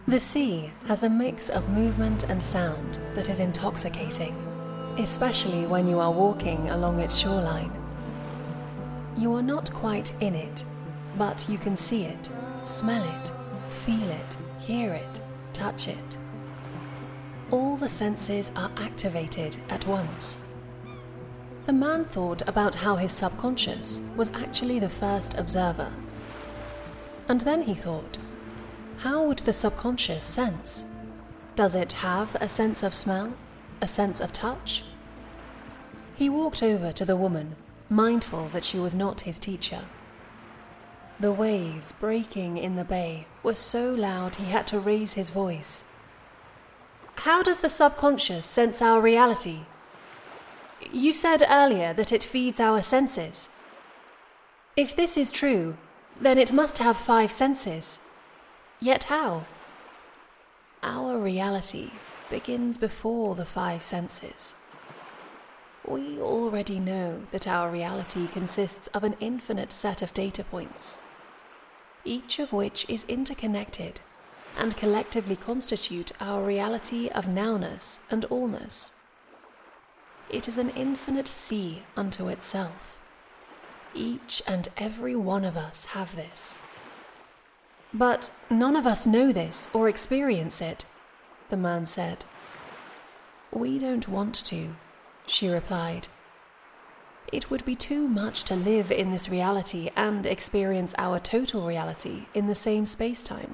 The sea has a mix of movement and sound that is intoxicating, especially when you are walking along its shoreline. You are not quite in it, but you can see it, smell it, feel it, hear it, touch it. All the senses are activated at once. The man thought about how his subconscious was actually the first observer. And then he thought, how would the subconscious sense? Does it have a sense of smell? A sense of touch? He walked over to the woman, mindful that she was not his teacher. The waves breaking in the bay were so loud he had to raise his voice. How does the subconscious sense our reality? You said earlier that it feeds our senses. If this is true, then it must have 5 senses. Yet how? Our reality begins before the 5 senses. We already know that our reality consists of an infinite set of data points, each of which is interconnected and collectively constitute our reality of nowness and allness. It is an infinite sea unto itself. Each and every one of us have this. But none of us know this or experience it, the man said. We don't want to, she replied. It would be too much to live in this reality and experience our total reality in the same space-time.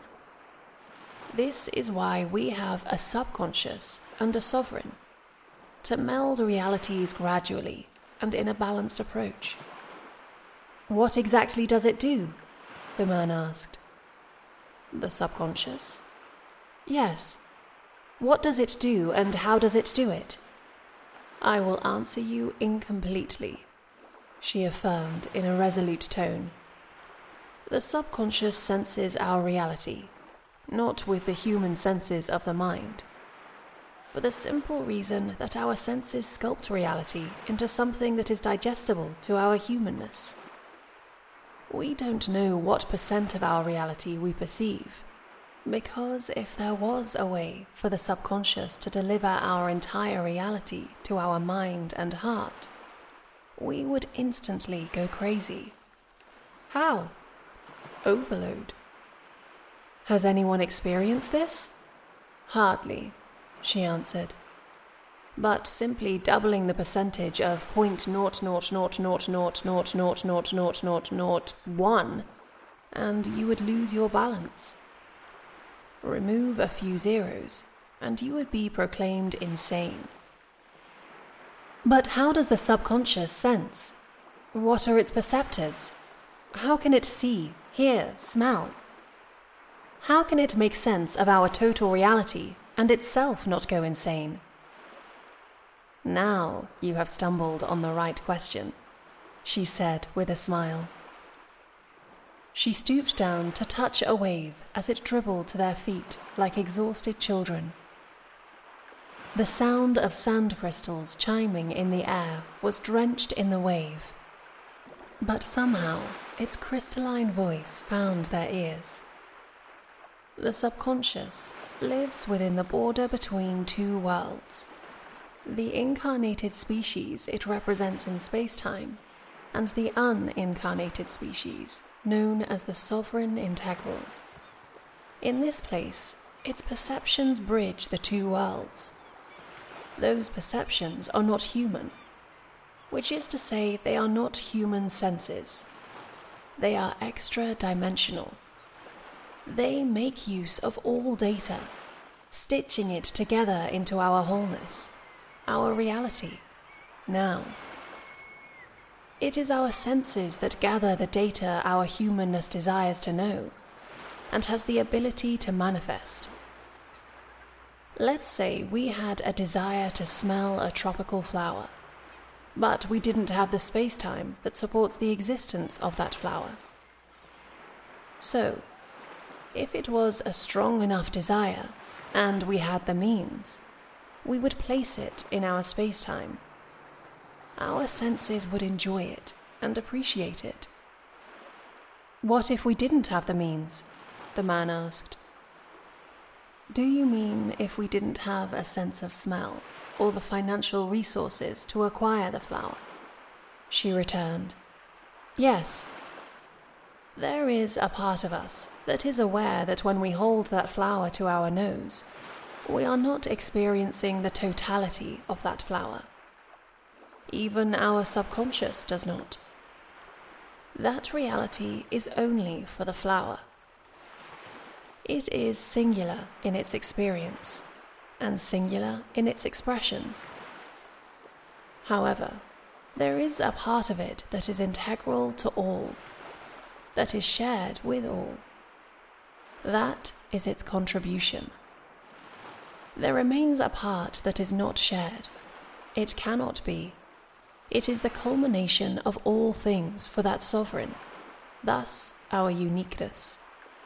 This is why we have a subconscious and a sovereign, to meld realities gradually and in a balanced approach. What exactly does it do? The man asked. The subconscious? Yes. What does it do and how does it do it? I will answer you incompletely, she affirmed in a resolute tone. The subconscious senses our reality, not with the human senses of the mind, for the simple reason that our senses sculpt reality into something that is digestible to our humanness. We don't know what % of our reality we perceive, because if there was a way for the subconscious to deliver our entire reality to our mind and heart, we would instantly go crazy. How? Overload. Has anyone experienced this? Hardly, she answered. But simply doubling the percentage of 0.00000000001 and you would lose your balance. Remove a few zeros and you would be proclaimed insane. But how does the subconscious sense? What are its perceptors? How can it see, hear, smell? How can it make sense of our total reality and itself not go insane? Now you have stumbled on the right question, she said with a smile. She stooped down to touch a wave as it dribbled to their feet like exhausted children. The sound of sand crystals chiming in the air was drenched in the wave, but somehow its crystalline voice found their ears. The subconscious lives within the border between 2 worlds. The incarnated species it represents in space-time, and the unincarnated species known as the Sovereign Integral. In this place, its perceptions bridge the 2 worlds. Those perceptions are not human, which is to say they are not human senses. They are extra-dimensional. They make use of all data, stitching it together into our wholeness, our reality, now. It is our senses that gather the data our humanness desires to know, and has the ability to manifest. Let's say we had a desire to smell a tropical flower, but we didn't have the space-time that supports the existence of that flower. So, if it was a strong enough desire, and we had the means, we would place it in our space-time. Our senses would enjoy it and appreciate it. What if we didn't have the means? The man asked. Do you mean if we didn't have a sense of smell or the financial resources to acquire the flower? She returned. Yes. There is a part of us that is aware that when we hold that flower to our nose, we are not experiencing the totality of that flower. Even our subconscious does not. That reality is only for the flower. It is singular in its experience and singular in its expression. However, there is a part of it that is integral to all, that is shared with all. That is its contribution. There remains a part that is not shared. It cannot be. It is the culmination of all things for that sovereign, thus our uniqueness.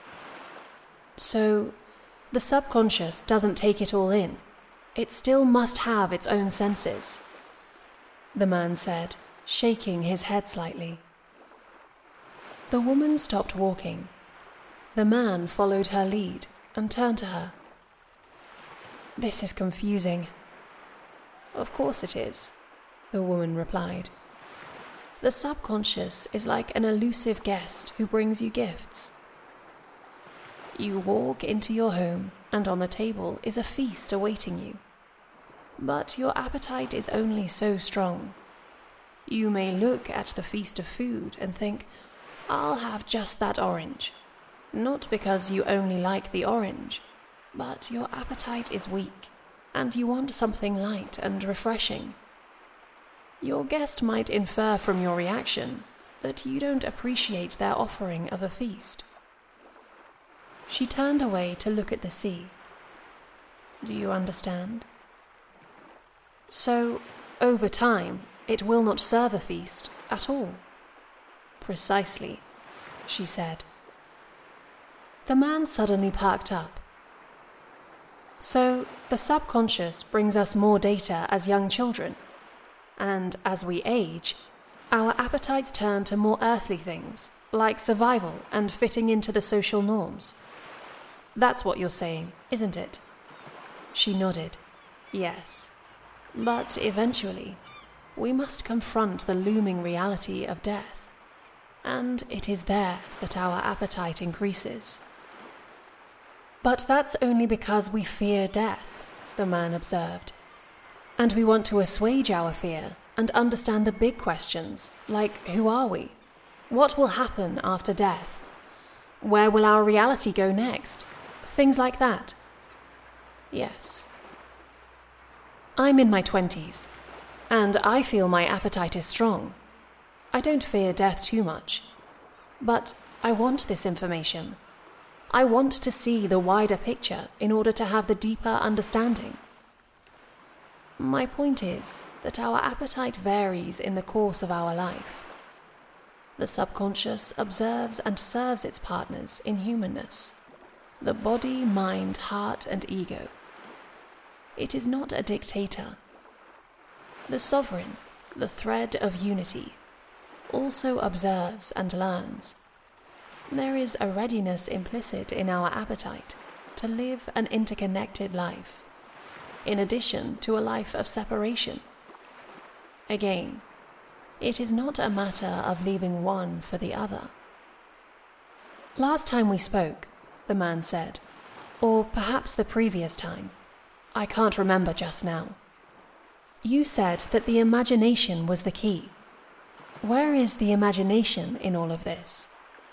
So, the subconscious doesn't take it all in. It still must have its own senses, the man said, shaking his head slightly. The woman stopped walking. The man followed her lead and turned to her. This is confusing. Of course it is, the woman replied. The subconscious is like an elusive guest who brings you gifts. You walk into your home, and on the table is a feast awaiting you. But your appetite is only so strong. You may look at the feast of food and think, I'll have just that orange. Not because you only like the orange, but your appetite is weak, and you want something light and refreshing. Your guest might infer from your reaction that you don't appreciate their offering of a feast. She turned away to look at the sea. Do you understand? So, over time, it will not serve a feast at all. Precisely, she said. The man suddenly perked up. So, the subconscious brings us more data as young children, and as we age, our appetites turn to more earthly things, like survival and fitting into the social norms. That's what you're saying, isn't it? She nodded. Yes. But eventually, we must confront the looming reality of death. And it is there that our appetite increases. But that's only because we fear death, the man observed. And we want to assuage our fear and understand the big questions, like who are we? What will happen after death? Where will our reality go next? Things like that. Yes. I'm in my 20s, and I feel my appetite is strong. I don't fear death too much, but I want this information. I want to see the wider picture in order to have the deeper understanding. My point is that our appetite varies in the course of our life. The subconscious observes and serves its partners in humanness. The body, mind, heart, and ego. It is not a dictator. The sovereign, the thread of unity, also observes and learns. There is a readiness implicit in our appetite to live an interconnected life, in addition to a life of separation. Again, it is not a matter of leaving one for the other. Last time we spoke, the man said, or perhaps the previous time. I can't remember just now. You said that the imagination was the key. Where is the imagination in all of this?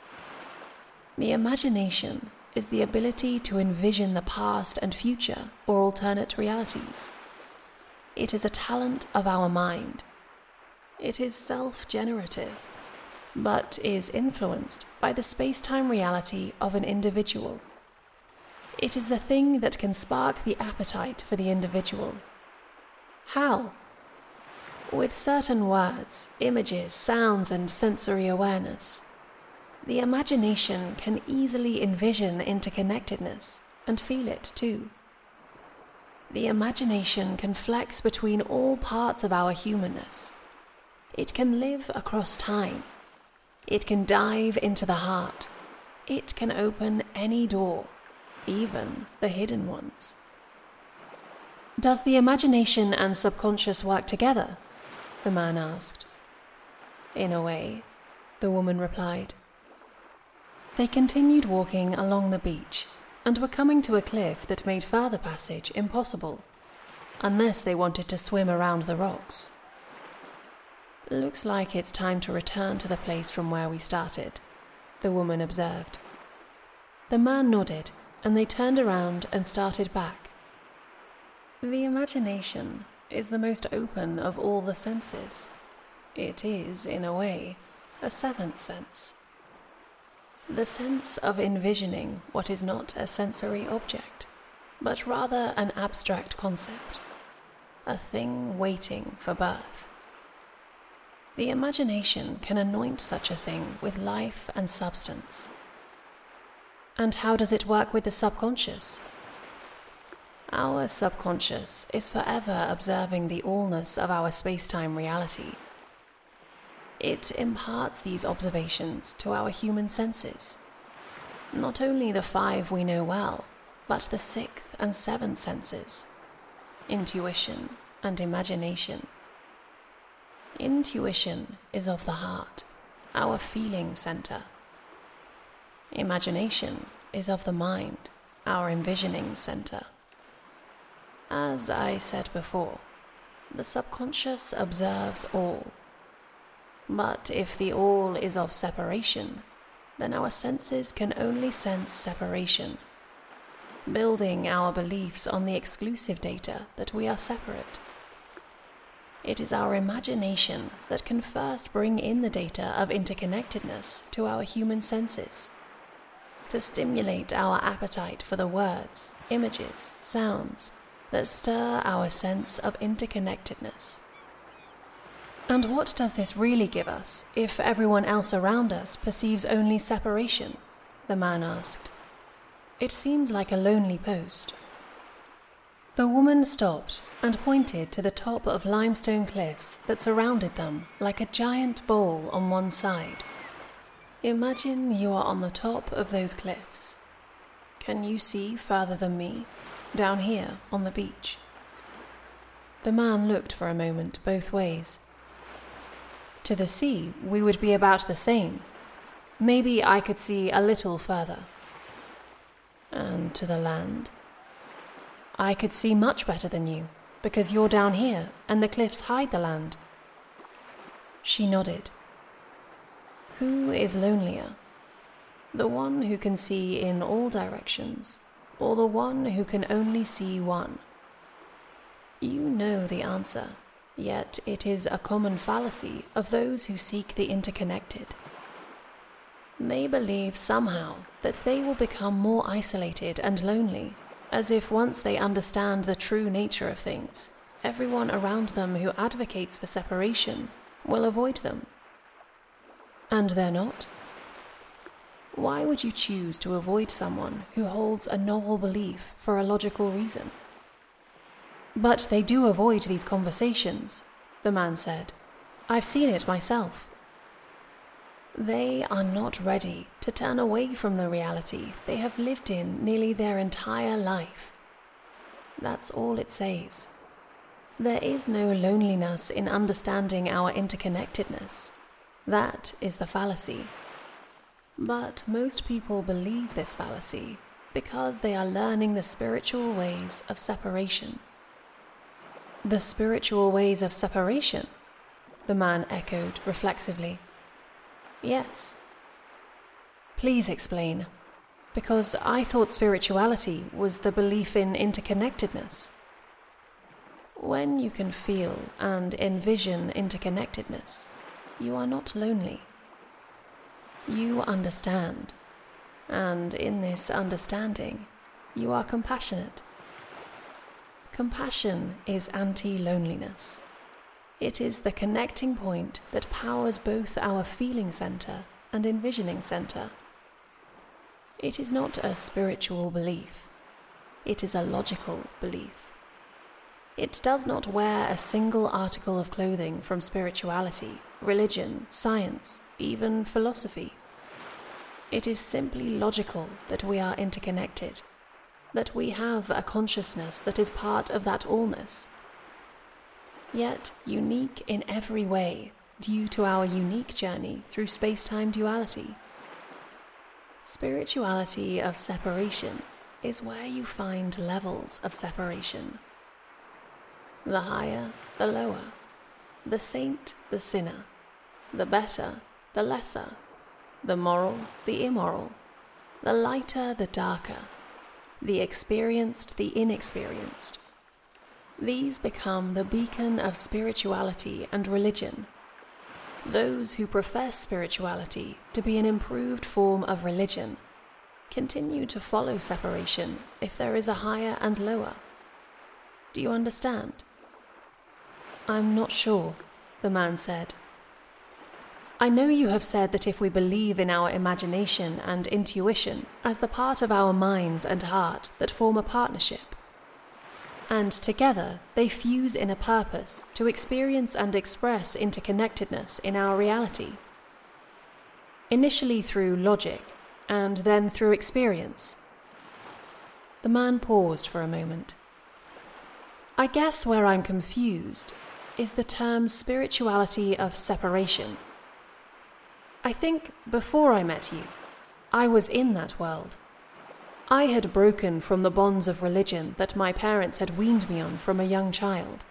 The imagination is the ability to envision the past and future or alternate realities. It is a talent of our mind. It is self-generative, but is influenced by the space-time reality of an individual. It is the thing that can spark the appetite for the individual. How? With certain words, images, sounds, and sensory awareness. The imagination can easily envision interconnectedness and feel it too. The imagination can flex between all parts of our humanness. It can live across time. It can dive into the heart. It can open any door. even the hidden ones. Does the imagination and subconscious work together? The man asked. In a way, the woman replied. They continued walking along the beach and were coming to a cliff that made further passage impossible, unless they wanted to swim around the rocks. Looks like it's time to return to the place from where we started, the woman observed. The man nodded, and they turned around and started back. The imagination is the most open of all the senses. It is, in a way, a seventh sense. The sense of envisioning what is not a sensory object, but rather an abstract concept, a thing waiting for birth. The imagination can anoint such a thing with life and substance. And how does it work with the subconscious? Our subconscious is forever observing the allness of our space-time reality. It imparts these observations to our human senses. Not only the 5 we know well, but the 6th and 7th senses, intuition and imagination. Intuition is of the heart, our feeling center. Imagination is of the mind, our envisioning center. As I said before, the subconscious observes all. But if the all is of separation, then our senses can only sense separation, building our beliefs on the exclusive data that we are separate. It is our imagination that can first bring in the data of interconnectedness to our human senses, to stimulate our appetite for the words, images, sounds that stir our sense of interconnectedness. And what does this really give us if everyone else around us perceives only separation? The man asked. It seems like a lonely post. The woman stopped and pointed to the top of limestone cliffs that surrounded them like a giant bowl on one side. Imagine you are on the top of those cliffs. Can you see further than me, down here on the beach? The man looked for a moment both ways. To the sea, we would be about the same. Maybe I could see a little further. And to the land? I could see much better than you, because you're down here, and the cliffs hide the land. She nodded. Who is lonelier? The one who can see in all directions, or the one who can only see one? You know the answer, yet it is a common fallacy of those who seek the interconnected. They believe somehow that they will become more isolated and lonely, as if once they understand the true nature of things, everyone around them who advocates for separation will avoid them. And they're not. Why would you choose to avoid someone who holds a novel belief for a logical reason? But they do avoid these conversations, the man said. I've seen it myself. They are not ready to turn away from the reality they have lived in nearly their entire life. That's all it says. There is no loneliness in understanding our interconnectedness. That is the fallacy. But most people believe this fallacy because they are learning the spiritual ways of separation. The spiritual ways of separation? The man echoed reflexively. Yes. Please explain, because I thought spirituality was the belief in interconnectedness. When you can feel and envision interconnectedness, you are not lonely. You understand, and in this understanding, you are compassionate. Compassion is anti-loneliness. It is the connecting point that powers both our feeling center and envisioning center. It is not a spiritual belief. It is a logical belief. It does not wear a single article of clothing from spirituality, religion, science, even philosophy. It is simply logical that we are interconnected, that we have a consciousness that is part of that allness, yet unique in every way due to our unique journey through space-time duality. Spirituality of separation is where you find levels of separation. The higher, the lower, the saint, the sinner, the better, the lesser, the moral, the immoral, the lighter, the darker, the experienced, the inexperienced. These become the beacon of spirituality and religion. Those who profess spirituality to be an improved form of religion continue to follow separation if there is a higher and lower. Do you understand? I'm not sure, the man said. I know you have said that if we believe in our imagination and intuition as the part of our minds and heart that form a partnership, and together they fuse in a purpose to experience and express interconnectedness in our reality, initially through logic and then through experience. The man paused for a moment. I guess where I'm confused is the term spirituality of separation. I think before I met you, I was in that world. I had broken from the bonds of religion that my parents had weaned me on from a young child.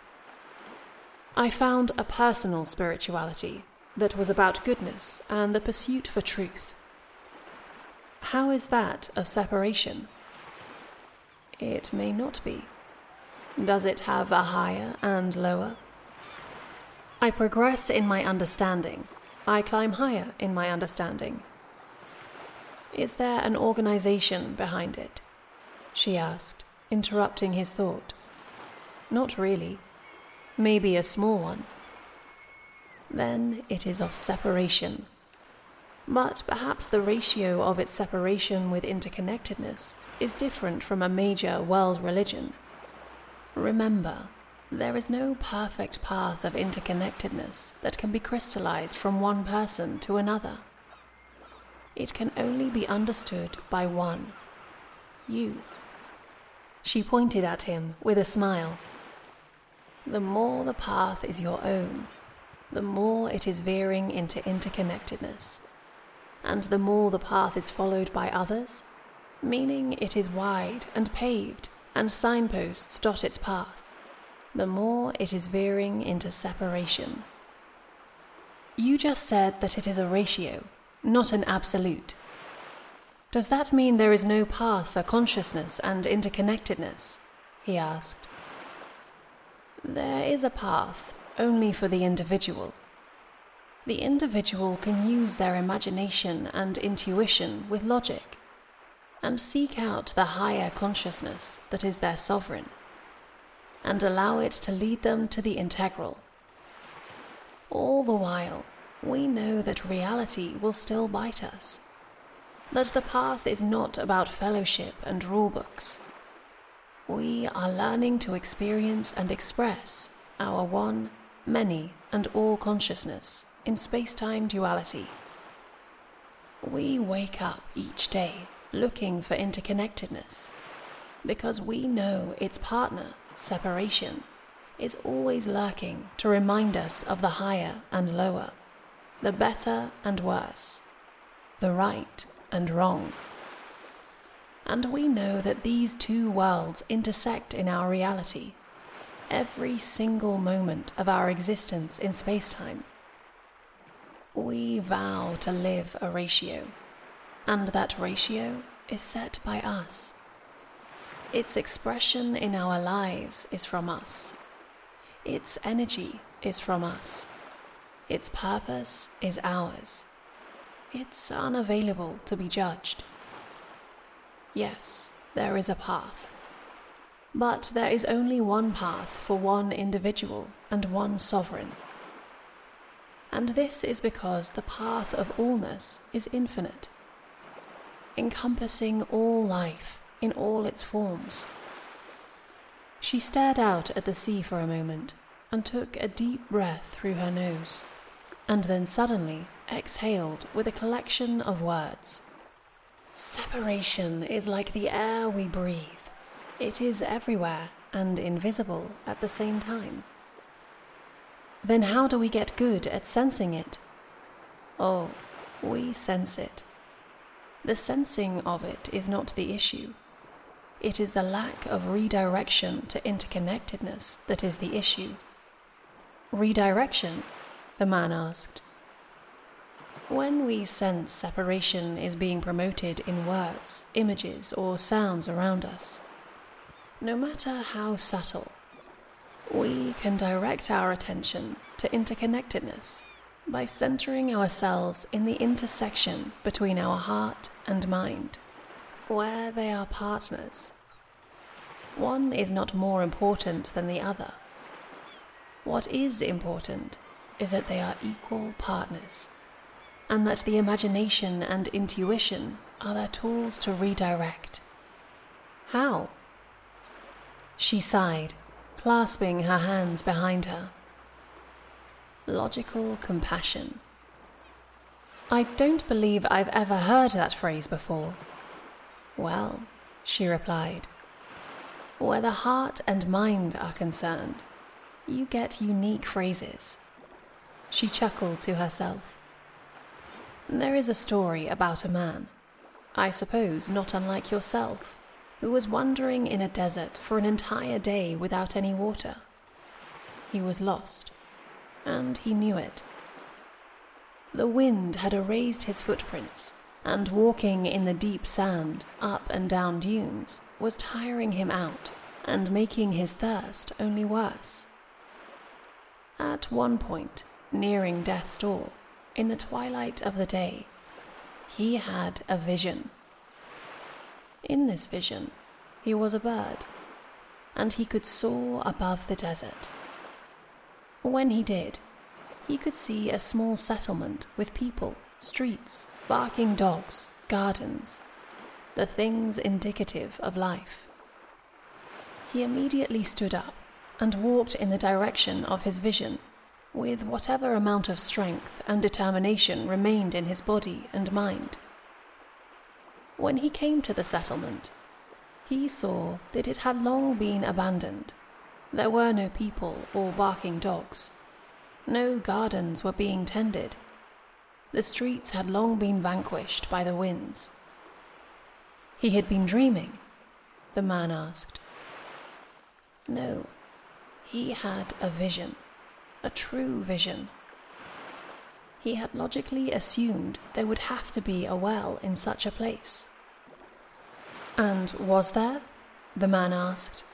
I found a personal spirituality that was about goodness and the pursuit for truth. How is that a separation? It may not be. Does it have a higher and lower? I progress in my understanding. I climb higher in my understanding. Is there an organization behind it? She asked, interrupting his thought. Not really. Maybe a small one. Then it is of separation. But perhaps the ratio of its separation with interconnectedness is different from a major world religion. Remember, there is no perfect path of interconnectedness that can be crystallized from one person to another. It can only be understood by one, you. She pointed at him with a smile. The more the path is your own, the more it is veering into interconnectedness. And the more the path is followed by others, meaning it is wide and paved and signposts dot its path, the more it is veering into separation. You just said that it is a ratio, not an absolute. Does that mean there is no path for consciousness and interconnectedness? He asked. There is a path, only for the individual. The individual can use their imagination and intuition with logic, and seek out the higher consciousness that is their sovereign, and allow it to lead them to the integral. All the while, we know that reality will still bite us, that the path is not about fellowship and rulebooks. We are learning to experience and express our one, many, and all consciousness in space-time duality. We wake up each day looking for interconnectedness, because we know its partner, separation, is always lurking to remind us of the higher and lower, the better and worse, the right and wrong. And we know that these two worlds intersect in our reality, every single moment of our existence in space-time. We vow to live a ratio, and that ratio is set by us. Its expression in our lives is from us. Its energy is from us. Its purpose is ours. It's unavailable to be judged. Yes, there is a path. But there is only one path for one individual and one sovereign. And this is because the path of allness is infinite, encompassing all life in all its forms. She stared out at the sea for a moment and took a deep breath through her nose, and then suddenly exhaled with a collection of words. Separation is like the air we breathe, It is everywhere and invisible at the same time. Then how do we get good at sensing it? Oh, we sense it. The sensing of it is not the issue. It is the lack of redirection to interconnectedness that is the issue. Redirection? The man asked. When we sense separation is being promoted in words, images, or sounds around us, no matter how subtle, we can direct our attention to interconnectedness by centering ourselves in the intersection between our heart and mind, where they are partners. One is not more important than the other. What is important is that they are equal partners, and that the imagination and intuition are their tools to redirect. How? She sighed, clasping her hands behind her. Logical compassion. I don't believe I've ever heard that phrase before. Well, she replied, where the heart and mind are concerned, you get unique phrases. She chuckled to herself. There is a story about a man, I suppose not unlike yourself, who was wandering in a desert for an entire day without any water. He was lost, and he knew it. The wind had erased his footprints, and walking in the deep sand, up and down dunes, was tiring him out and making his thirst only worse. At one point, nearing death's door, in the twilight of the day, he had a vision. In this vision, he was a bird, and he could soar above the desert. When he did, he could see a small settlement with people, streets, barking dogs, gardens, the things indicative of life. He immediately stood up and walked in the direction of his vision, with whatever amount of strength and determination remained in his body and mind. When he came to the settlement, he saw that it had long been abandoned. There were no people or barking dogs. No gardens were being tended. The streets had long been vanquished by the winds. He had been dreaming, the man asked. No, he had a vision, a true vision. He had logically assumed there would have to be a well in such a place. And was there? The man asked.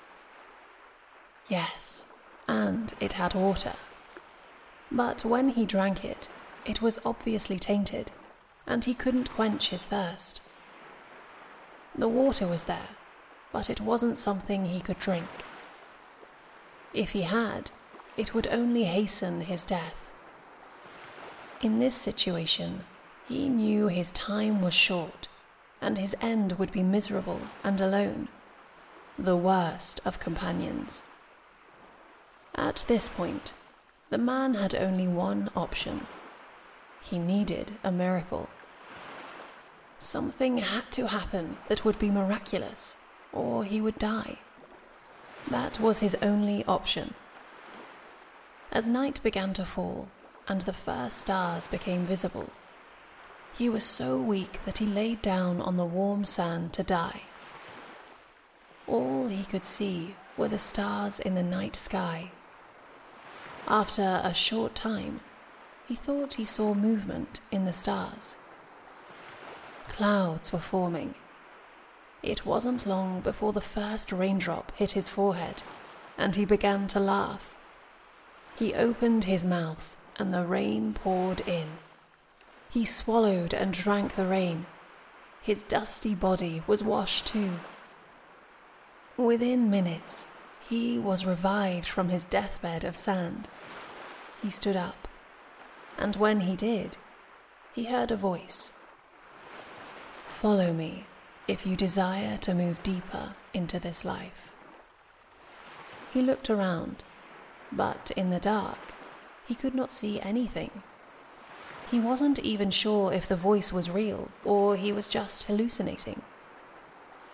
Yes, and it had water. But when he drank it, it was obviously tainted, and he couldn't quench his thirst. The water was there, but it wasn't something he could drink. If he had, it would only hasten his death. In this situation, he knew his time was short, and his end would be miserable and alone, the worst of companions. At this point, the man had only one option. He needed a miracle. Something had to happen that would be miraculous, or he would die. That was his only option. As night began to fall, and the first stars became visible, he was so weak that he laid down on the warm sand to die. All he could see were the stars in the night sky. After a short time, he thought he saw movement in the stars. Clouds were forming. It wasn't long before the first raindrop hit his forehead, and he began to laugh. He opened his mouth, and the rain poured in. He swallowed and drank the rain. His dusty body was washed too. Within minutes, he was revived from his deathbed of sand. He stood up, and when he did, he heard a voice. Follow me if you desire to move deeper into this life. He looked around, but in the dark, he could not see anything. He wasn't even sure if the voice was real or he was just hallucinating.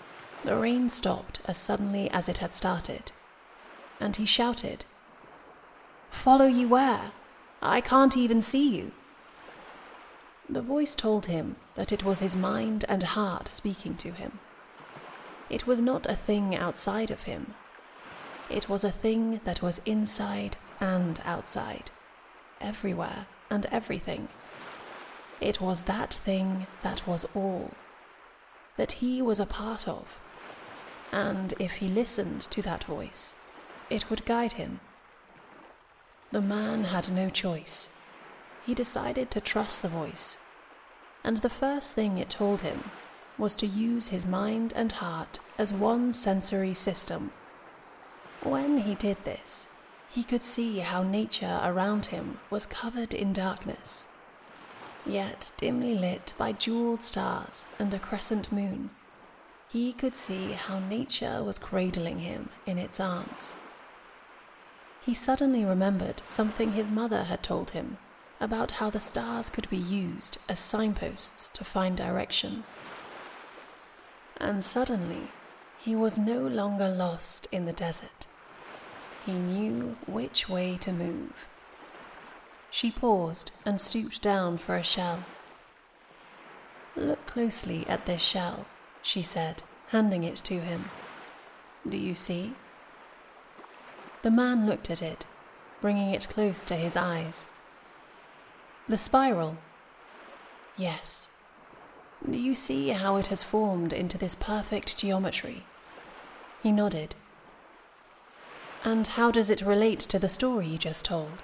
The rain stopped as suddenly as it had started, and he shouted, "Follow you where? I can't even see you." The voice told him that it was his mind and heart speaking to him. It was not a thing outside of him. It was a thing that was inside and outside, everywhere and everything. It was that thing that was all, that he was a part of, and if he listened to that voice, it would guide him. The man had no choice. He decided to trust the voice, and the first thing it told him was to use his mind and heart as one sensory system. When he did this, he could see how nature around him was covered in darkness, yet dimly lit by jeweled stars and a crescent moon. He could see how nature was cradling him in its arms. He suddenly remembered something his mother had told him about how the stars could be used as signposts to find direction. And suddenly, he was no longer lost in the desert. He knew which way to move. She paused and stooped down for a shell. "Look closely at this shell," she said, handing it to him. "Do you see?" The man looked at it, bringing it close to his eyes. "The spiral?" "Yes. Do you see how it has formed into this perfect geometry?" He nodded. "And how does it relate to the story you just told?"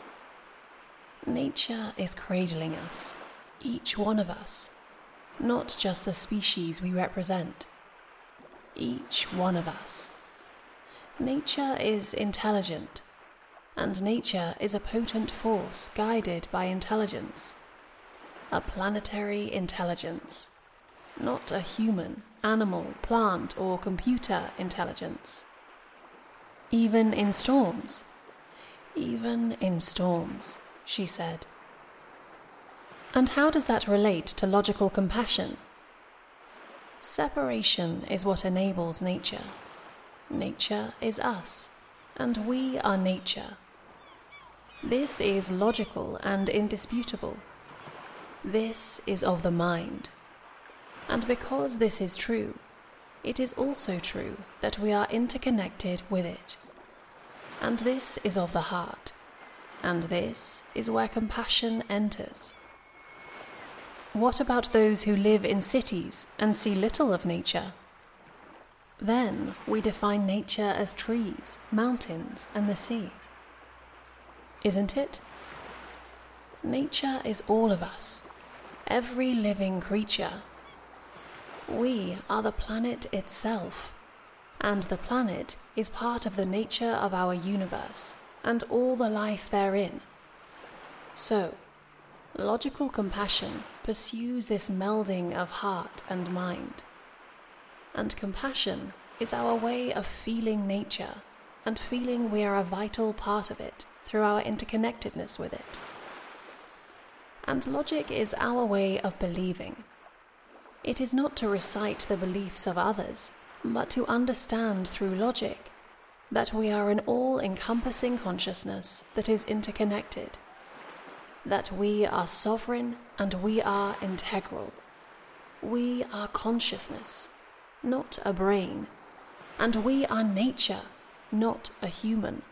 Nature is cradling us, each one of us, not just the species we represent. Each one of us. Nature is intelligent, and nature is a potent force guided by intelligence. A planetary intelligence, not a human, animal, plant, or computer intelligence. Even in storms? Even in storms, she said. "And how does that relate to logical compassion?" Separation is what enables nature. Nature is us, and we are nature. This is logical and indisputable. This is of the mind. And because this is true, it is also true that we are interconnected with it. And this is of the heart, and this is where compassion enters. What about those who live in cities and see little of nature? Then we define nature as trees, mountains, and the sea. Isn't it? Nature is all of us, every living creature. We are the planet itself, and the planet is part of the nature of our universe and all the life therein. So, logical compassion pursues this melding of heart and mind. And compassion is our way of feeling nature and feeling we are a vital part of it through our interconnectedness with it. And logic is our way of believing. It is not to recite the beliefs of others, but to understand through logic that we are an all-encompassing consciousness that is interconnected, that we are sovereign and we are integral. We are consciousness, not a brain, and we are nature, not a human.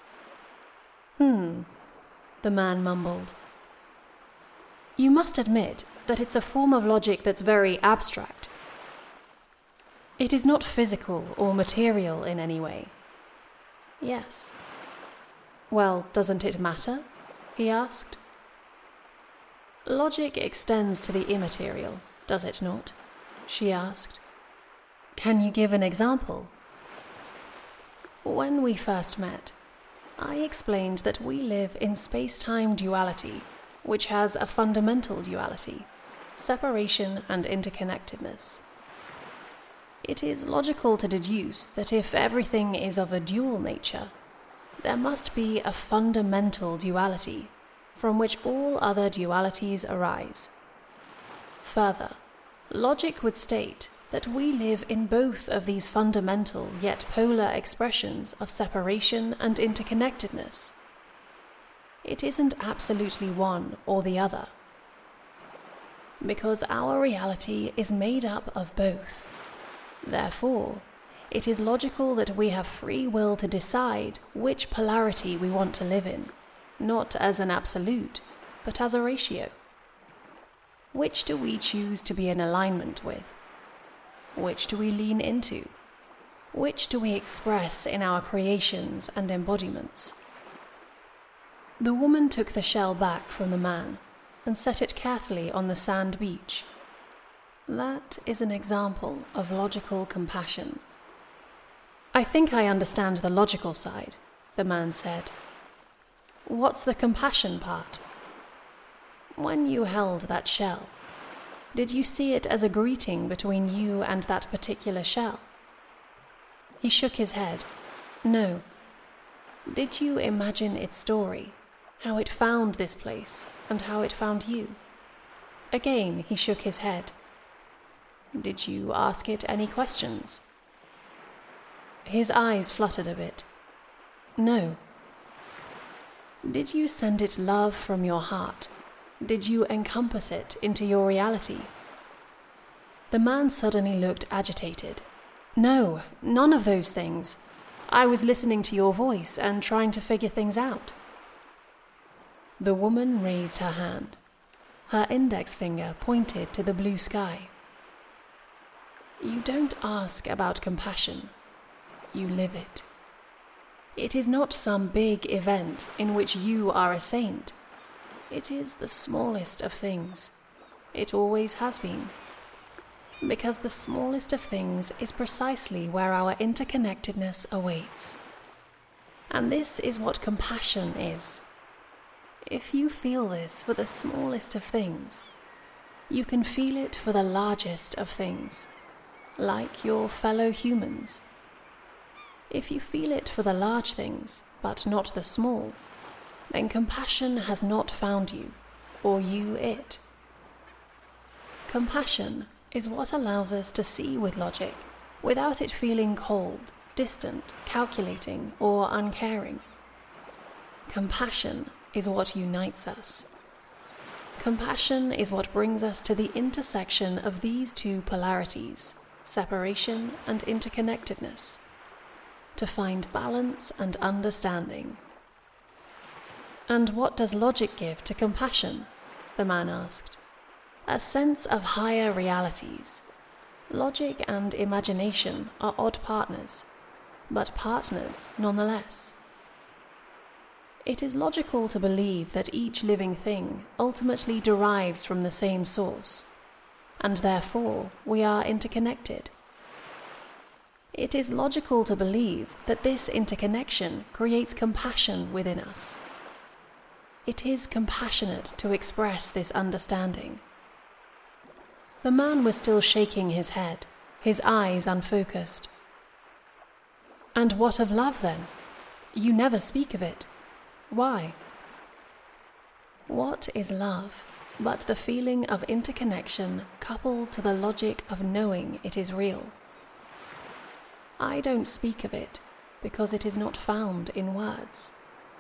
The man mumbled. "You must admit that it's a form of logic that's very abstract. It is not physical or material in any way." "Yes." "Well, doesn't it matter?" he asked. "Logic extends to the immaterial, does it not?" she asked. "Can you give an example?" "When we first met, I explained that we live in space-time duality, which has a fundamental duality, separation and interconnectedness. It is logical to deduce that if everything is of a dual nature, there must be a fundamental duality from which all other dualities arise. Further, logic would state that we live in both of these fundamental yet polar expressions of separation and interconnectedness. It isn't absolutely one or the other, because our reality is made up of both. Therefore, it is logical that we have free will to decide which polarity we want to live in, not as an absolute, but as a ratio. Which do we choose to be in alignment with? Which do we lean into? Which do we express in our creations and embodiments? The woman took the shell back from the man and set it carefully on the sand beach. That is an example of logical compassion. "I think I understand the logical side," the man said. "What's the compassion part? When you held that shell, did you see it as a greeting between you and that particular shell?" He shook his head. "No." "Did you imagine its story, how it found this place and how it found you?" Again he shook his head. "Did you ask it any questions?" His eyes fluttered a bit. "No." "Did you send it love from your heart? Did you encompass it into your reality?" The man suddenly looked agitated. "No, none of those things. I was listening to your voice and trying to figure things out." The woman raised her hand. Her index finger pointed to the blue sky. "You don't ask about compassion. You live it. It is not some big event in which you are a saint. It is the smallest of things. It always has been. Because the smallest of things is precisely where our interconnectedness awaits. And this is what compassion is. If you feel this for the smallest of things, you can feel it for the largest of things, like your fellow humans. If you feel it for the large things, but not the small, then compassion has not found you, or you it. Compassion is what allows us to see with logic, without it feeling cold, distant, calculating, or uncaring. Compassion is what unites us. Compassion is what brings us to the intersection of these two polarities, separation and interconnectedness, to find balance and understanding. "And what does logic give to compassion?" the man asked. "A sense of higher realities. Logic and imagination are odd partners, but partners nonetheless. It is logical to believe that each living thing ultimately derives from the same source, and therefore we are interconnected. It is logical to believe that this interconnection creates compassion within us. It is compassionate to express this understanding." The man was still shaking his head, his eyes unfocused. "And what of love, then? You never speak of it. Why?" "What is love but the feeling of interconnection coupled to the logic of knowing it is real? I don't speak of it because it is not found in words."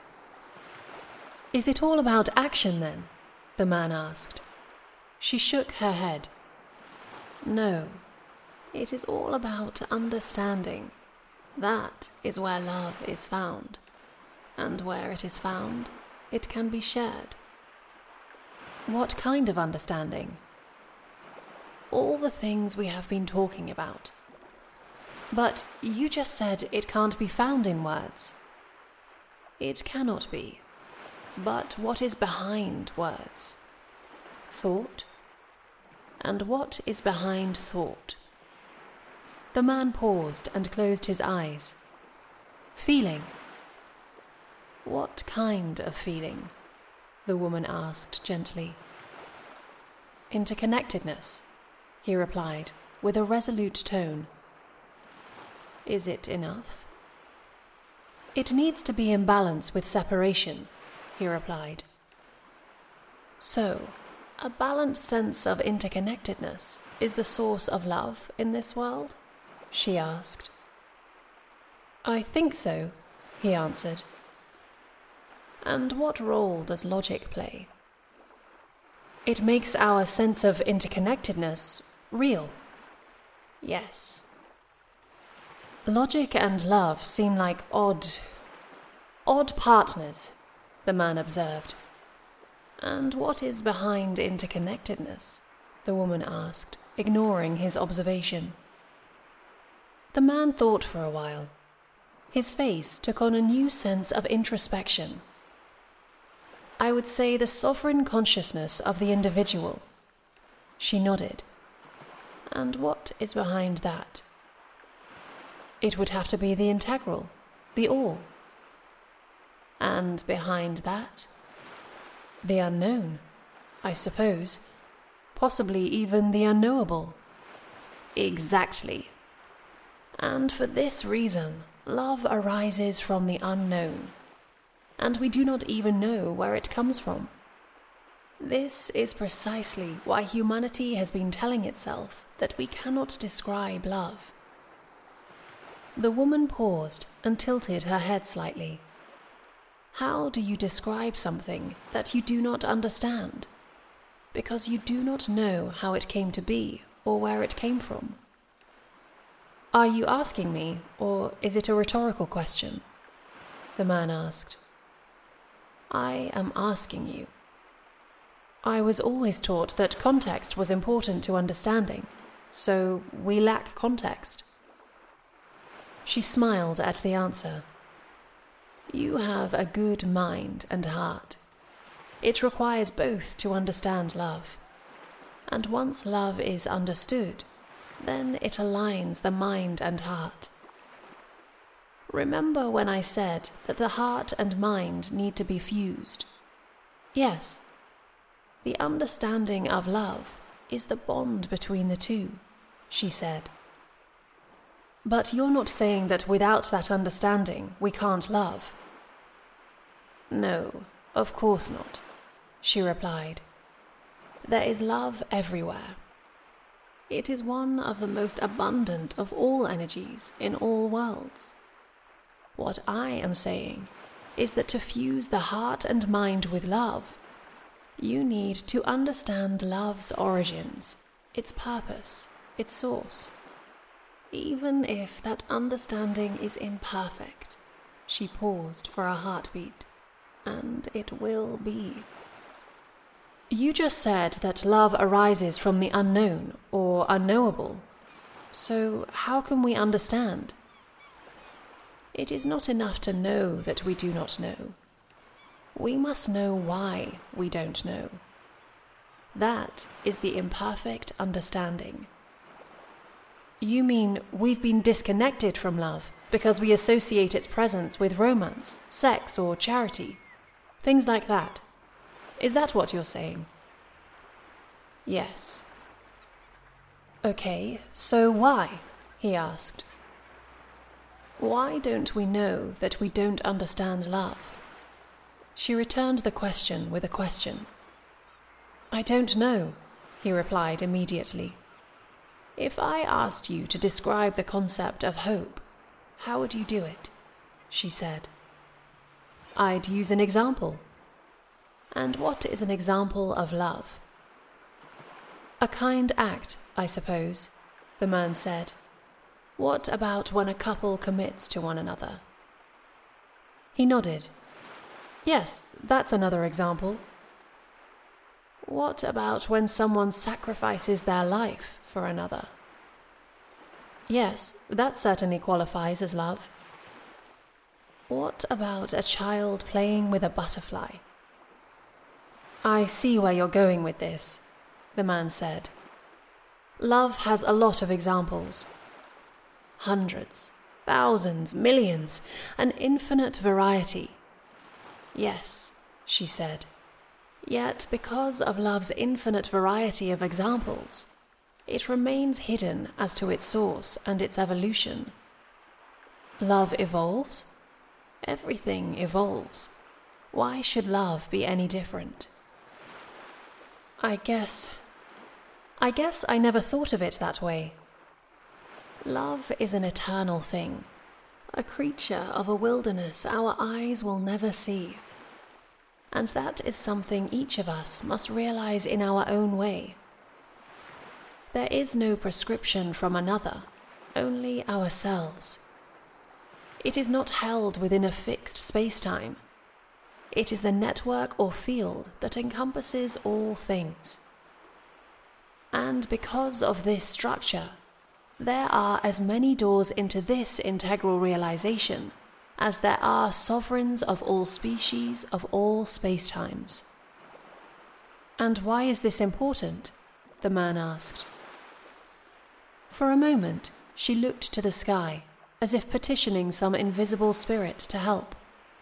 "Is it all about action, then?" the man asked. She shook her head. "No, it is all about understanding. That is where love is found. And where it is found, it can be shared." "What kind of understanding?" "All the things we have been talking about." "But you just said it can't be found in words." "It cannot be. But what is behind words? Thought. And what is behind thought?" The man paused and closed his eyes. "Feeling." "What kind of feeling?" the woman asked gently. "Interconnectedness," he replied with a resolute tone. "Is it enough?" "It needs to be in balance with separation," he replied. "So, A balanced sense of interconnectedness is the source of love in this world? She asked. I think so, he answered. And what role does logic play? It makes our sense of interconnectedness real. Yes. Logic and love seem like odd partners, the man observed. And what is behind interconnectedness? The woman asked, ignoring his observation. The man thought for a while. His face took on a new sense of introspection. I would say the sovereign consciousness of the individual. She nodded. And what is behind that? It would have to be the integral, the all. And behind that? The unknown, I suppose. Possibly even the unknowable. Exactly. And for this reason, love arises from the unknown, and we do not even know where it comes from. This is precisely why humanity has been telling itself that we cannot describe love. The woman paused and tilted her head slightly. How do you describe something that you do not understand? Because you do not know how it came to be or where it came from. Are you asking me, or is it a rhetorical question? The man asked. I am asking you. I was always taught that context was important to understanding, so we lack context. She smiled at the answer. You have a good mind and heart. It requires both to understand love. And once love is understood, then it aligns the mind and heart. Remember when I said that the heart and mind need to be fused? Yes. The understanding of love is the bond between the two, she said. But you're not saying that without that understanding we can't love? No, of course not, she replied. There is love everywhere. It is one of the most abundant of all energies in all worlds. What I am saying is that to fuse the heart and mind with love, you need to understand love's origins, its purpose, its source. Even if that understanding is imperfect, she paused for a heartbeat, and it will be. You just said that love arises from the unknown or unknowable. So how can we understand? It is not enough to know that we do not know. We must know why we don't know. That is the imperfect understanding. You mean we've been disconnected from love because we associate its presence with romance, sex, or charity? Things like that. Is that what you're saying? Yes. Okay, so why? He asked. Why don't we know that we don't understand love? She returned the question with a question. I don't know, he replied immediately. If I asked you to describe the concept of hope, how would you do it? She said. I'd use an example. And what is an example of love? A kind act, I suppose, the man said. What about when a couple commits to one another? He nodded. Yes, that's another example. What about when someone sacrifices their life for another? Yes, that certainly qualifies as love. What about a child playing with a butterfly? I see where you're going with this, the man said. Love has a lot of examples. Hundreds, thousands, millions, an infinite variety. Yes, she said. Yet because of love's infinite variety of examples, it remains hidden as to its source and its evolution. Love evolves. Everything evolves. Why should love be any different? I guess I never thought of it that way. Love is an eternal thing, a creature of a wilderness our eyes will never see. And that is something each of us must realize in our own way. There is no prescription from another, only ourselves. It is not held within a fixed space-time. It is the network or field that encompasses all things. And because of this structure, there are as many doors into this integral realization as there are sovereigns of all species of all spacetimes. And why is this important? The man asked. For a moment, she looked to the sky, as if petitioning some invisible spirit to help.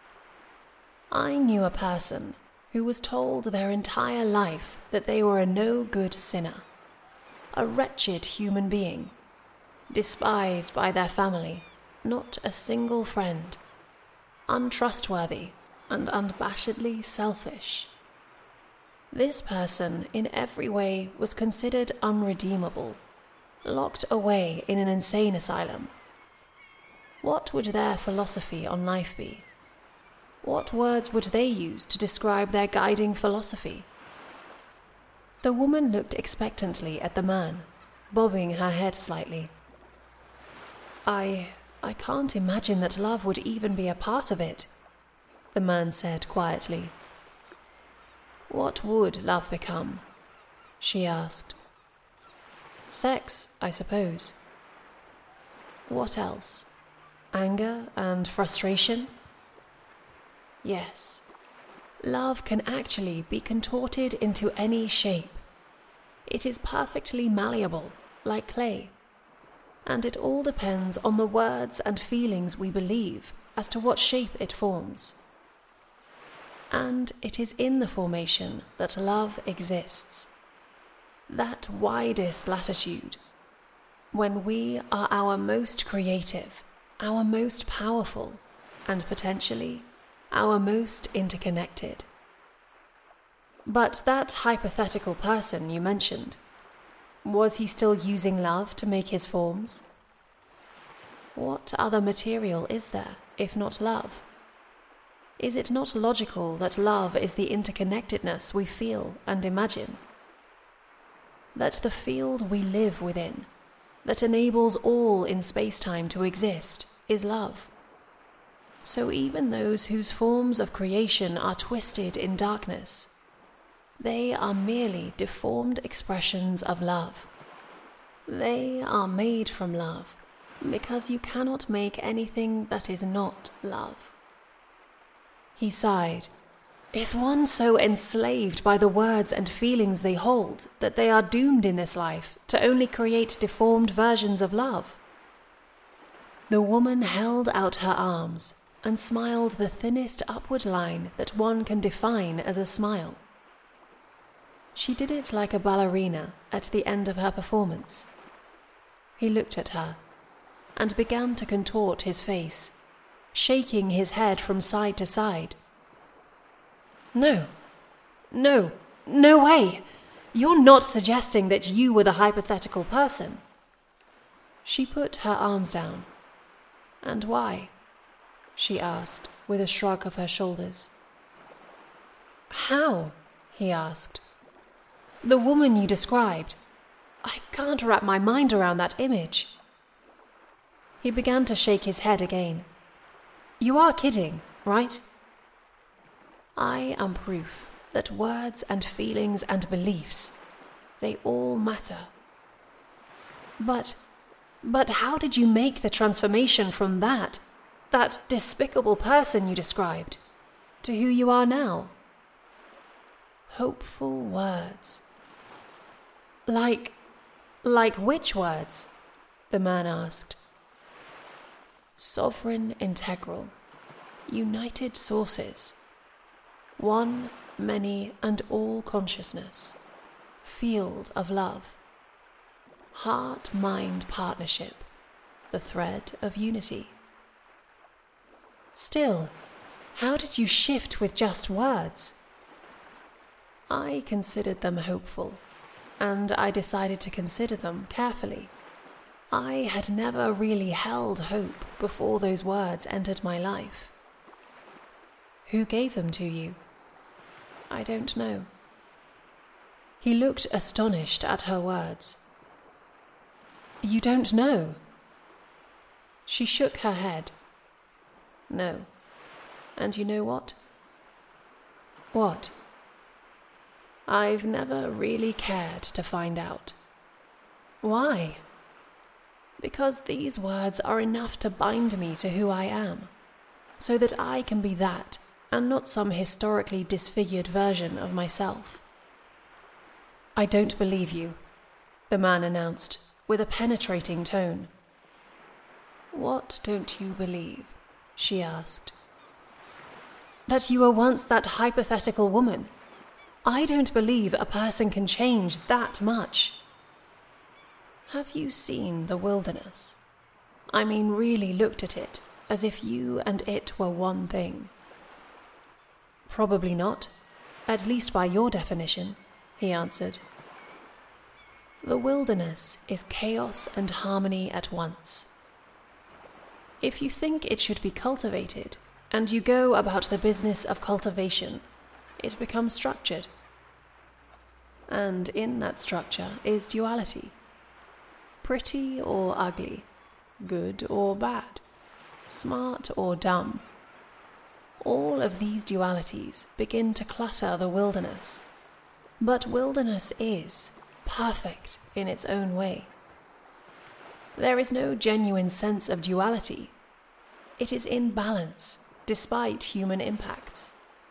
I knew a person who was told their entire life that they were a no-good sinner, a wretched human being, despised by their family, not a single friend, untrustworthy and unabashedly selfish. This person in every way was considered unredeemable, locked away in an insane asylum. What would their philosophy on life be? What words would they use to describe their guiding philosophy? The woman looked expectantly at the man, bobbing her head slightly. I can't imagine that love would even be a part of it, the man said quietly. What would love become? She asked. Sex, I suppose. What else? Anger and frustration? Yes. Love can actually be contorted into any shape. It is perfectly malleable, like clay. And it all depends on the words and feelings we believe as to what shape it forms. And it is in the formation that love exists. That widest latitude, when we are our most creative, our most powerful, and potentially our most interconnected. But that hypothetical person you mentioned, was he still using love to make his forms? What other material is there, if not love? Is it not logical that love is the interconnectedness we feel and imagine? That the field we live within, that enables all in space-time to exist, is love. So even those whose forms of creation are twisted in darkness, they are merely deformed expressions of love. They are made from love, because you cannot make anything that is not love. He sighed. Is one so enslaved by the words and feelings they hold that they are doomed in this life to only create deformed versions of love? The woman held out her arms and smiled the thinnest upward line that one can define as a smile. She did it like a ballerina at the end of her performance. He looked at her and began to contort his face, shaking his head from side to side. No way! You're not suggesting that you were the hypothetical person. She put her arms down. And why? She asked, with a shrug of her shoulders. How? He asked. The woman you described. I can't wrap my mind around that image. He began to shake his head again. You are kidding, right? I am proof that words and feelings and beliefs, they all matter. But how did you make the transformation from that despicable person you described, to who you are now? Hopeful words. Like which words? The man asked. Sovereign integral, united sources, one, many, and all consciousness, field of love, heart-mind partnership, the thread of unity. Still, how did you shift with just words? I considered them hopeful, and I decided to consider them carefully. I had never really held hope before those words entered my life. Who gave them to you? I don't know. He looked astonished at her words. You don't know? She shook her head. No. And you know what? What? I've never really cared to find out. Why? Because these words are enough to bind me to who I am, so that I can be that and not some historically disfigured version of myself. I don't believe you, the man announced with a penetrating tone. What don't you believe? She asked. That you were once that hypothetical woman. I don't believe a person can change that much. Have you seen the wilderness? I mean, really looked at it as if you and it were one thing. Probably not, at least by your definition, he answered. The wilderness is chaos and harmony at once. If you think it should be cultivated, and you go about the business of cultivation, it becomes structured. And in that structure is duality. Pretty or ugly, good or bad, smart or dumb. All of these dualities begin to clutter the wilderness. But wilderness is perfect in its own way. There is no genuine sense of duality. It is in balance, despite human impacts.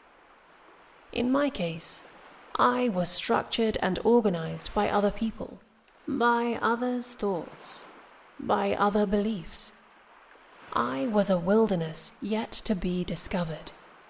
In my case, I was structured and organized by other people, by others' thoughts, by other beliefs. I was a wilderness yet to be discovered.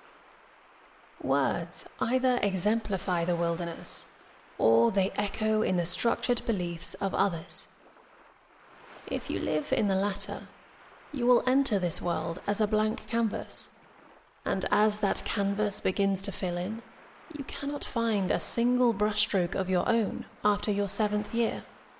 Words either exemplify the wilderness, or they echo in the structured beliefs of others. If you live in the latter, you will enter this world as a blank canvas, and as that canvas begins to fill in, you cannot find a single brushstroke of your own after your 7th year.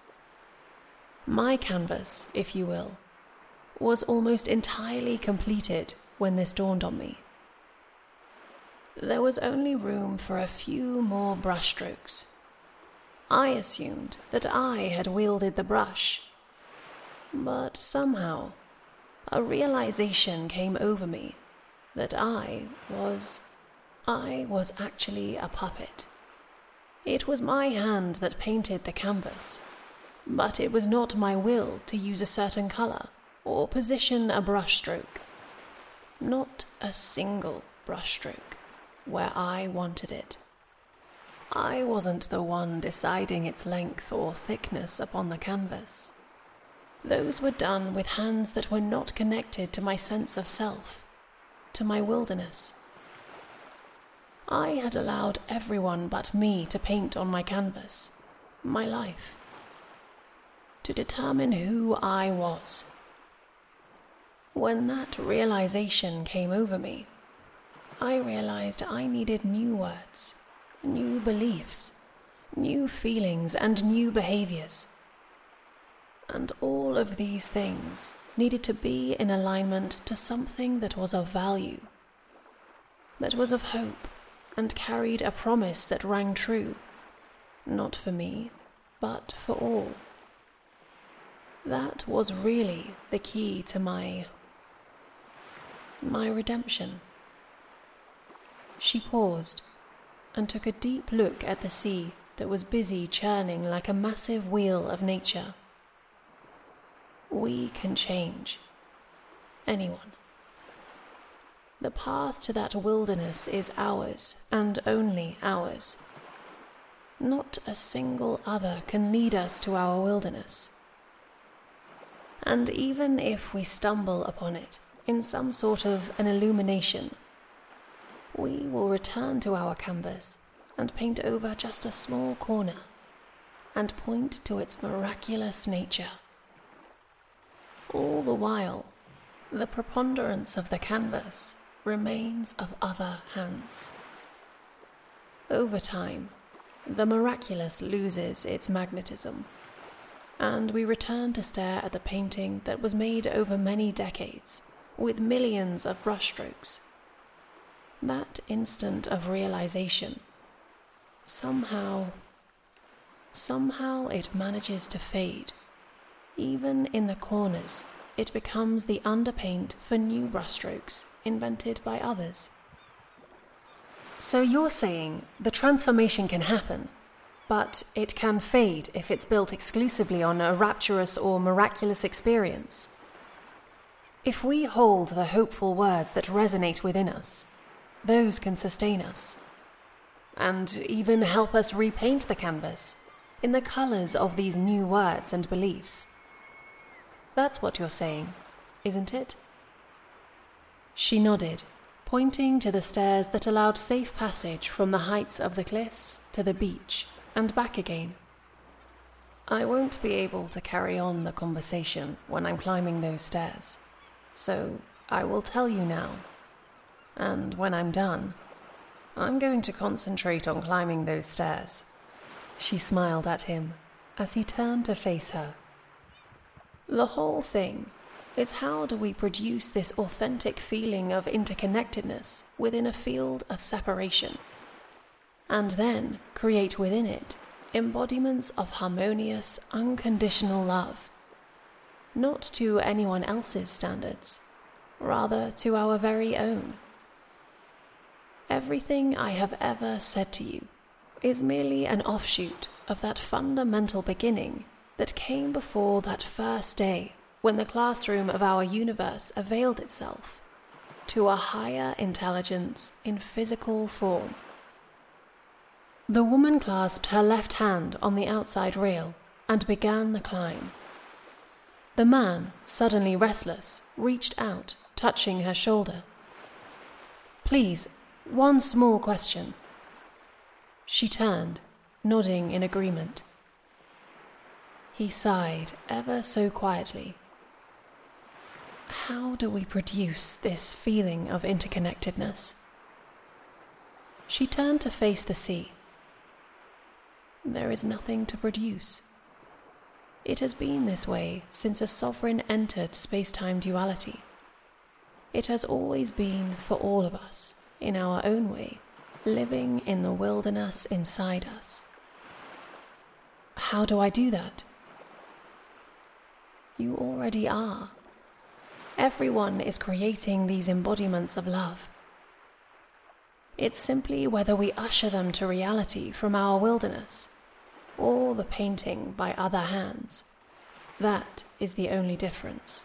My canvas, if you will, was almost entirely completed when this dawned on me. There was only room for a few more brushstrokes. I assumed that I had wielded the brush, but somehow a realization came over me that I was actually a puppet. It was my hand that painted the canvas, but it was not my will to use a certain color or position a brushstroke. Not a single brushstroke where I wanted it. I wasn't the one deciding its length or thickness upon the canvas. Those were done with hands that were not connected to my sense of self, to my wilderness. I had allowed everyone but me to paint on my canvas, my life, to determine who I was. When that realization came over me, I realized I needed new words, new beliefs, new feelings, and new behaviors. And all of these things needed to be in alignment to something that was of value, that was of hope, and carried a promise that rang true, not for me, but for all. That was really the key to my redemption. She paused and took a deep look at the sea that was busy churning like a massive wheel of nature. We can change. Anyone. The path to that wilderness is ours, and only ours. Not a single other can lead us to our wilderness. And even if we stumble upon it in some sort of an illumination, we will return to our canvas and paint over just a small corner and point to its miraculous nature. All the while, the preponderance of the canvas remains of other hands. Over time, the miraculous loses its magnetism, and we return to stare at the painting that was made over many decades, with millions of brushstrokes. That instant of realization, somehow it manages to fade. Even in the corners, it becomes the underpaint for new brushstrokes invented by others. So you're saying the transformation can happen, but it can fade if it's built exclusively on a rapturous or miraculous experience. If we hold the hopeful words that resonate within us, those can sustain us, and even help us repaint the canvas in the colors of these new words and beliefs. That's what you're saying, isn't it? She nodded, pointing to the stairs that allowed safe passage from the heights of the cliffs to the beach and back again. I won't be able to carry on the conversation when I'm climbing those stairs, so I will tell you now. And when I'm done, I'm going to concentrate on climbing those stairs. She smiled at him as he turned to face her. The whole thing is, how do we produce this authentic feeling of interconnectedness within a field of separation, and then create within it embodiments of harmonious, unconditional love, not to anyone else's standards, rather to our very own. Everything I have ever said to you is merely an offshoot of that fundamental beginning that came before that first day when the classroom of our universe availed itself to a higher intelligence in physical form. The woman clasped her left hand on the outside rail and began the climb. The man, suddenly restless, reached out, touching her shoulder. "Please, one small question." She turned, nodding in agreement. He sighed ever so quietly. How do we produce this feeling of interconnectedness? She turned to face the sea. There is nothing to produce. It has been this way since a sovereign entered space-time duality. It has always been for all of us, in our own way, living in the wilderness inside us. How do I do that? You already are. Everyone is creating these embodiments of love. It's simply whether we usher them to reality from our wilderness, or the painting by other hands. That is the only difference.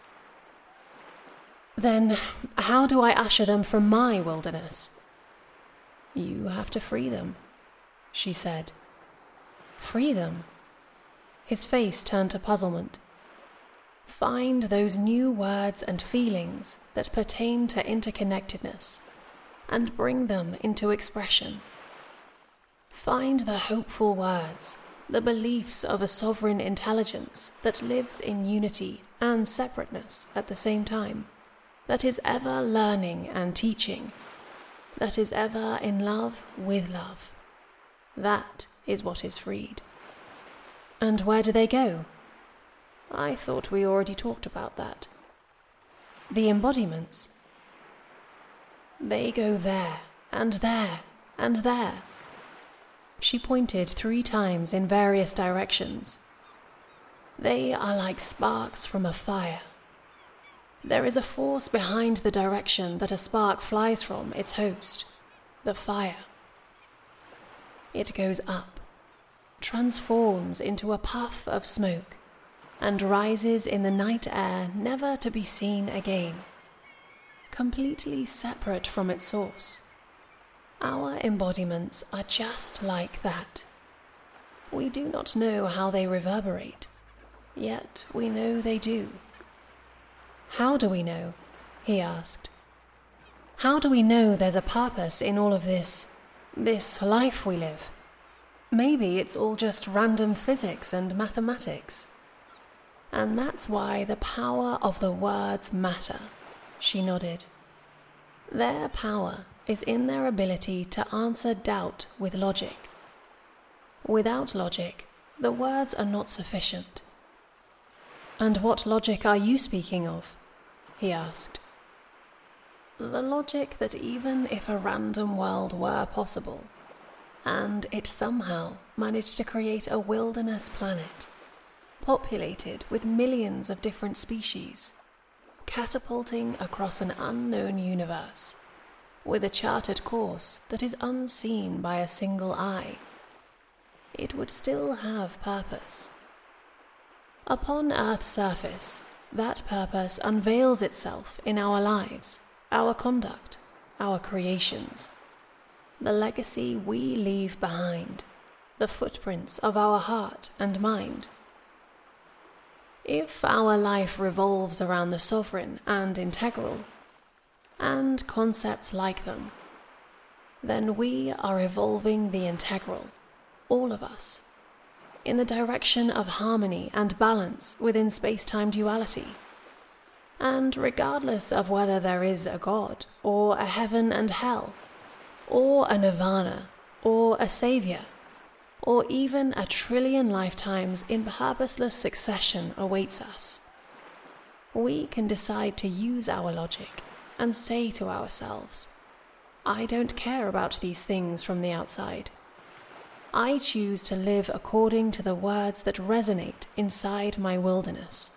Then, how do I usher them from my wilderness? You have to free them, she said. Free them? His face turned to puzzlement. Find those new words and feelings that pertain to interconnectedness and bring them into expression. Find the hopeful words, the beliefs of a sovereign intelligence that lives in unity and separateness at the same time, that is ever learning and teaching, that is ever in love with love. That is what is freed. And where do they go? I thought we already talked about that. The embodiments. They go there, and there, and there. She pointed 3 times in various directions. They are like sparks from a fire. There is a force behind the direction that a spark flies from its host, the fire. It goes up, transforms into a puff of smoke, and rises in the night air never to be seen again, completely separate from its source. Our embodiments are just like that. We do not know how they reverberate, yet we know they do. How do we know? He asked. How do we know there's a purpose in all of this life we live? Maybe it's all just random physics and mathematics. And that's why the power of the words matter, she nodded. Their power is in their ability to answer doubt with logic. Without logic, the words are not sufficient. "And what logic are you speaking of?" he asked. "The logic that even if a random world were possible, and it somehow managed to create a wilderness planet, populated with millions of different species, catapulting across an unknown universe, with a charted course that is unseen by a single eye, it would still have purpose. Upon Earth's surface, that purpose unveils itself in our lives, our conduct, our creations, the legacy we leave behind, the footprints of our heart and mind. If our life revolves around the sovereign and integral, and concepts like them, then we are evolving the integral, all of us, in the direction of harmony and balance within space-time duality. And regardless of whether there is a God, or a heaven and hell, or a nirvana, or a savior, or even a trillion lifetimes in purposeless succession awaits us, we can decide to use our logic and say to ourselves, "I don't care about these things from the outside. I choose to live according to the words that resonate inside my wilderness."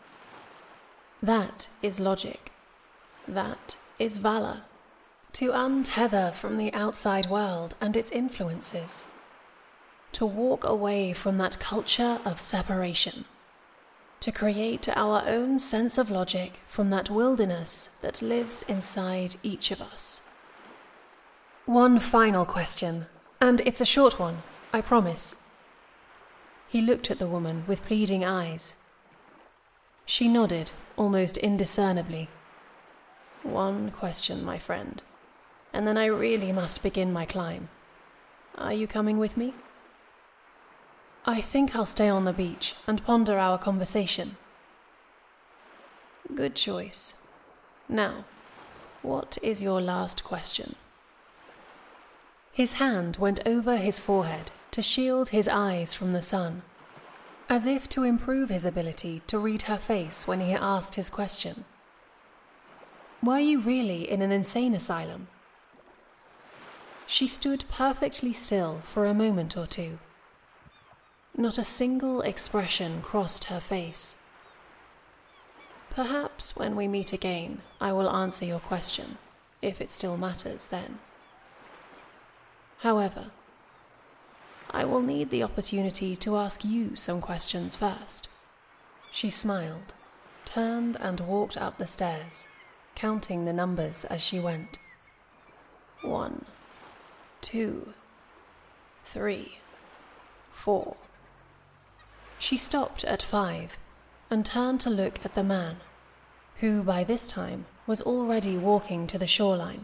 That is logic. That is valor. To untether from the outside world and its influences. To walk away from that culture of separation. To create our own sense of logic from that wilderness that lives inside each of us. One final question, and it's a short one, I promise. He looked at the woman with pleading eyes. She nodded, almost indiscernibly. "One question, my friend, and then I really must begin my climb. Are you coming with me?" "I think I'll stay on the beach and ponder our conversation." "Good choice. Now, what is your last question?" His hand went over his forehead to shield his eyes from the sun, as if to improve his ability to read her face when he asked his question. "Were you really in an insane asylum?" She stood perfectly still for a moment or two. Not a single expression crossed her face. "Perhaps when we meet again, I will answer your question, if it still matters then. However, I will need the opportunity to ask you some questions first." She smiled, turned and walked up the stairs, counting the numbers as she went. 1, 2, 3, 4. She stopped at 5 and turned to look at the man, who by this time was already walking to the shoreline.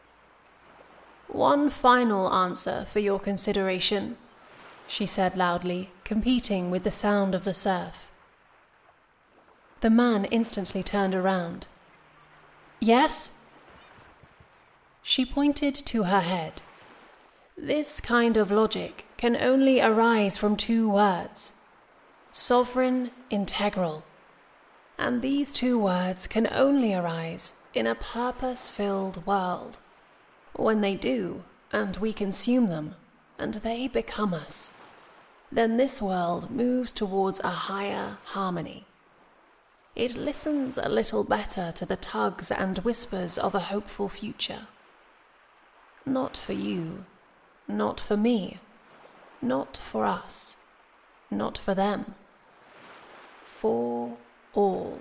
"One final answer for your consideration," she said loudly, competing with the sound of the surf. The man instantly turned around. "Yes?" She pointed to her head. "This kind of logic can only arise from 2 words. Sovereign, integral. And these 2 words can only arise in a purpose-filled world. When they do, and we consume them, and they become us, then this world moves towards a higher harmony. It listens a little better to the tugs and whispers of a hopeful future. Not for you, not for me, not for us, not for them. For all.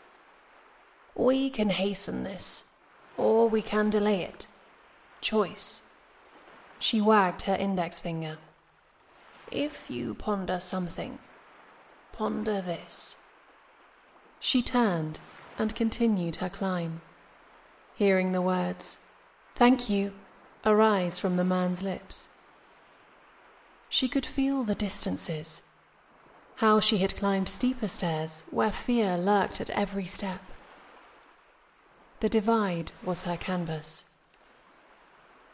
We can hasten this, or we can delay it. Choice." She wagged her index finger. "If you ponder something, ponder this." She turned and continued her climb, hearing the words, "Thank you," arise from the man's lips. She could feel the distances, how she had climbed steeper stairs where fear lurked at every step. The divide was her canvas.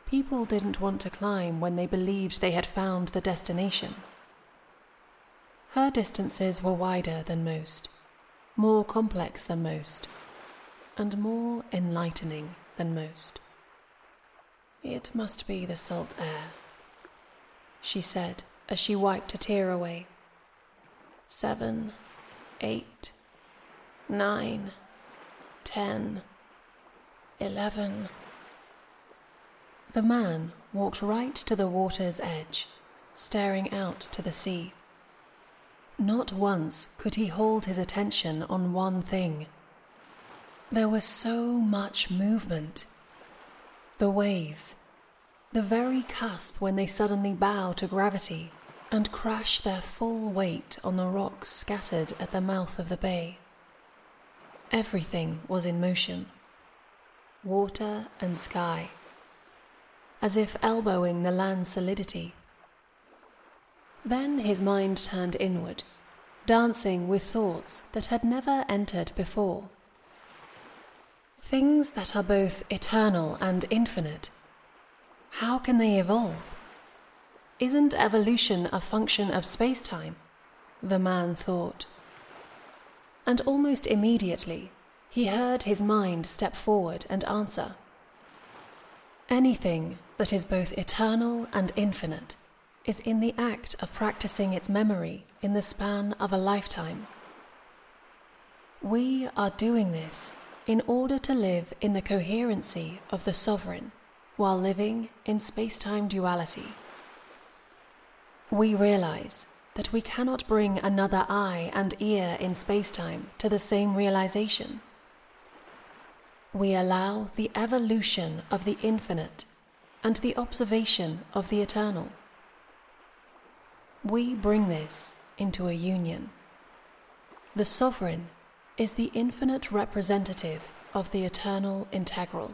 People didn't want to climb when they believed they had found the destination. Her distances were wider than most, more complex than most, and more enlightening than most. "It must be the salt air," she said as she wiped a tear away. 7, 8, 9, 10, 11. The man walked right to the water's edge, staring out to the sea. Not once could he hold his attention on one thing. There was so much movement. The waves, the very cusp when they suddenly bow to gravity and crash their full weight on the rocks scattered at the mouth of the bay. Everything was in motion, water and sky, as if elbowing the land's solidity. Then his mind turned inward, dancing with thoughts that had never entered before. Things that are both eternal and infinite, how can they evolve? Isn't evolution a function of space-time? The man thought. And almost immediately, he heard his mind step forward and answer. Anything that is both eternal and infinite is in the act of practicing its memory in the span of a lifetime. We are doing this in order to live in the coherency of the sovereign while living in space-time duality. We realize that we cannot bring another eye and ear in space-time to the same realization. We allow the evolution of the infinite and the observation of the eternal. We bring this into a union. The sovereign is the infinite representative of the eternal integral.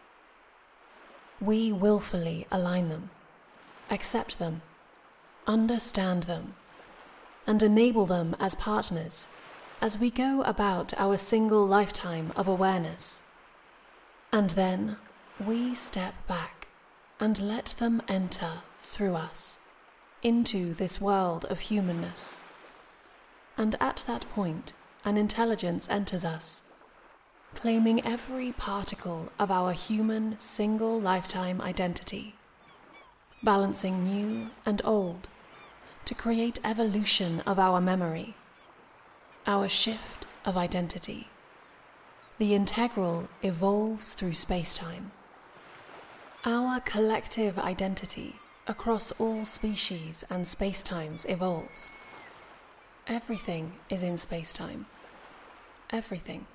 We willfully align them, accept them, understand them, and enable them as partners as we go about our single lifetime of awareness. And then we step back and let them enter through us into this world of humanness. And at that point, an intelligence enters us, claiming every particle of our human single lifetime identity, balancing new and old to create evolution of our memory, our shift of identity. The integral evolves through space-time. Our collective identity across all species and space-times evolves. Everything is in space-time. Everything.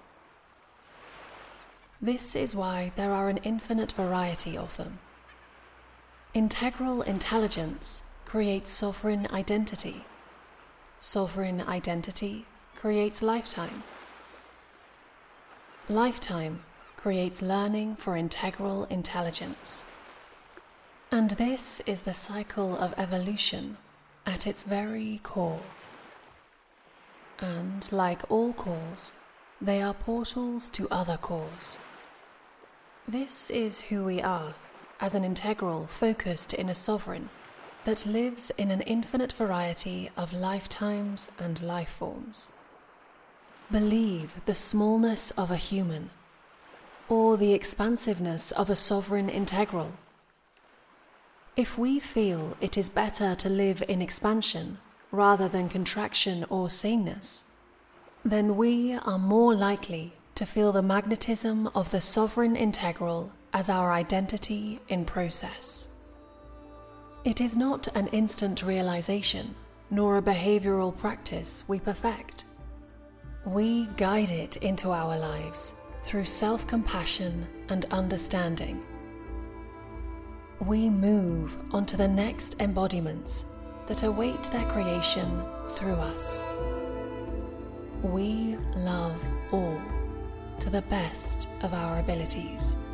This is why there are an infinite variety of them. Integral intelligence creates sovereign identity. Sovereign identity creates lifetime. Lifetime creates learning for integral intelligence. And this is the cycle of evolution at its very core. And like all cores, they are portals to other cores. This is who we are, as an integral focused in a sovereign that lives in an infinite variety of lifetimes and life forms. Believe the smallness of a human, or the expansiveness of a sovereign integral. If we feel it is better to live in expansion rather than contraction or sameness, then we are more likely to feel the magnetism of the sovereign integral as our identity in process. It is not an instant realization, nor a behavioral practice we perfect. We guide it into our lives through self-compassion and understanding. We move onto the next embodiments that await their creation through us. We love all to the best of our abilities.